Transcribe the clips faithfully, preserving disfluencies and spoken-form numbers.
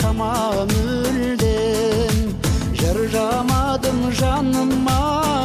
tamam müldem. Jarjamadım janıma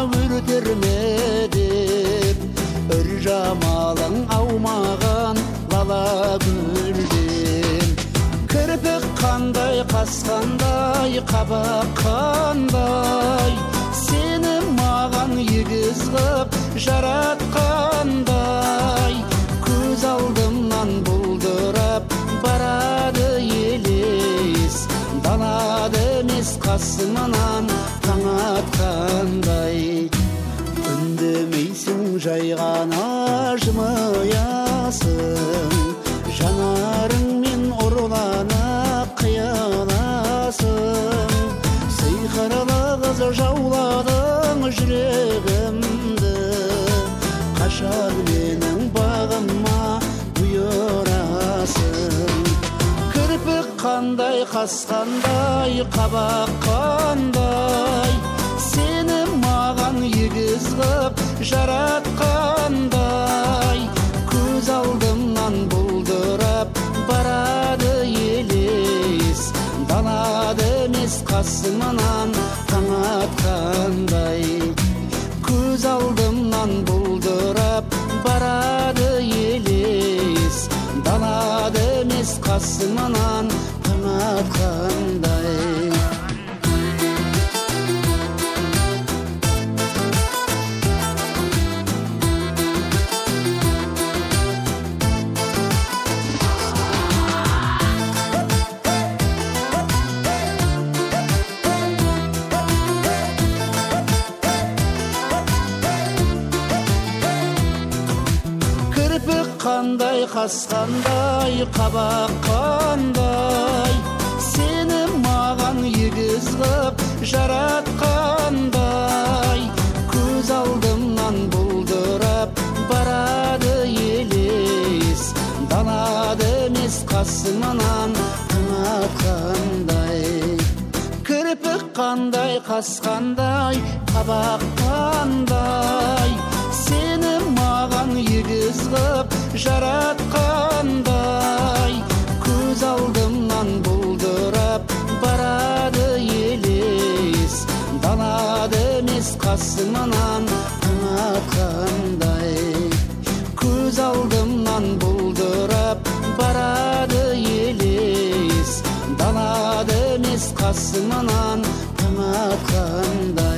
ürtermedip, ör jamalın aumağan lala güldem. Kirpik kanday, kas kanday, kabak kanday, seni mağan yigiz qıp jaratkanday. Көз алдымнан бұлдырап барады елес, далада емес қасымынан таң атқандай. Үндемейсің, жай ғана жымиясың, жанарыңмен ұрлана қияласың. Сиқырлы қыз жауладың жүрегімді, қашан менің бағыма бұйырасың. Кірпік қандай, қас қандай, қабақ қандай, сені маған егіз қып жаратқандай. Көз алдымнан бұлдырап барады елес, далада емес қасымынан таң атқандай. Көз алдымнан бұлдырап барады елес, далада емес қасымынан таң атқандай. Қандай, қас қандай, қабақ қандай, сені маған егіз қып жаратқандай. Көз алдымнан бұлдырап барады елес, далада емес қасымынан таң атқандай. Кірпік қандай, қас қандай, қабақ қандай, сені маған егіз қып жаратқандай. Көз алдымнан бұлдырап барады елес, далада емес қасымынан таң атқандай. Көз алдымнан бұлдырап барады елес, далада емес қасымынан таң атқандай.